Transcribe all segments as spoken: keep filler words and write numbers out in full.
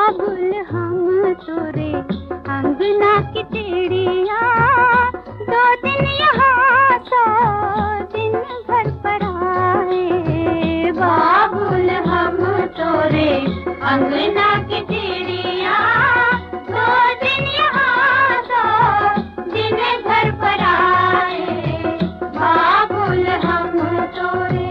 बाबुल हम तोरे अंगना की चिड़िया, दो दिन यहाँ सौ दिन घर पर आए। बाबुल हम तोरे अंगना की चिड़िया, दो दिन यहाँ सौ दिन घर पर आए। बाबुल हम तोरे।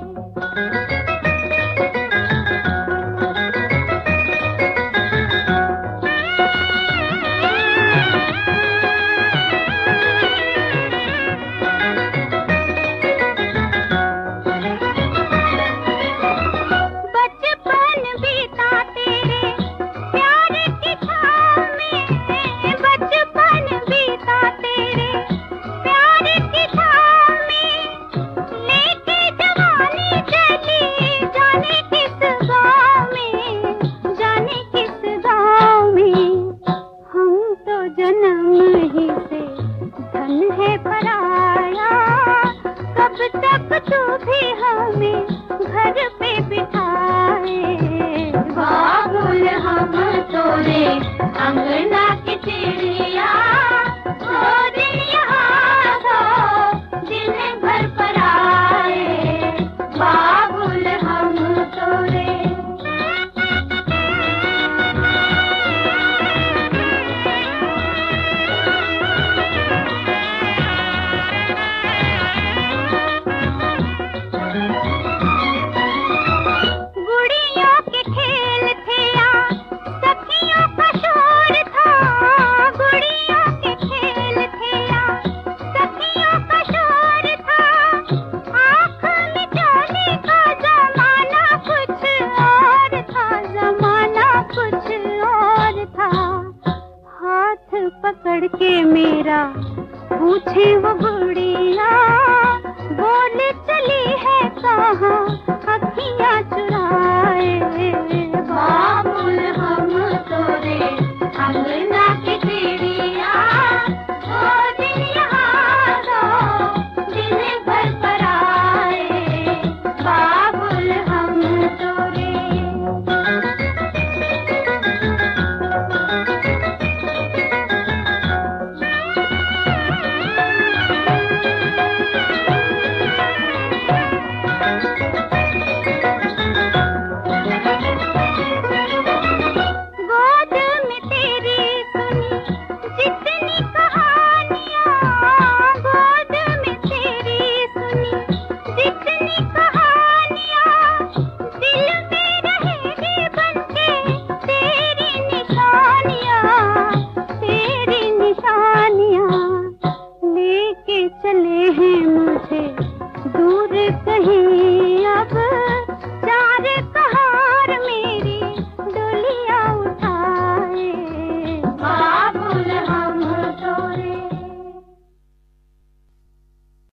जन्म ही से धन है पराया, कब तक तू भी हमें घर पे बिठाए। बाबुल हम तोरे अंगना की चिड़िया, दो दिन यहाँ सौ दिन घर पर आए। बाबुल हम तोरे। पकड़ के मेरा पूछे वो गुड़िया, बोल चली है कहाँ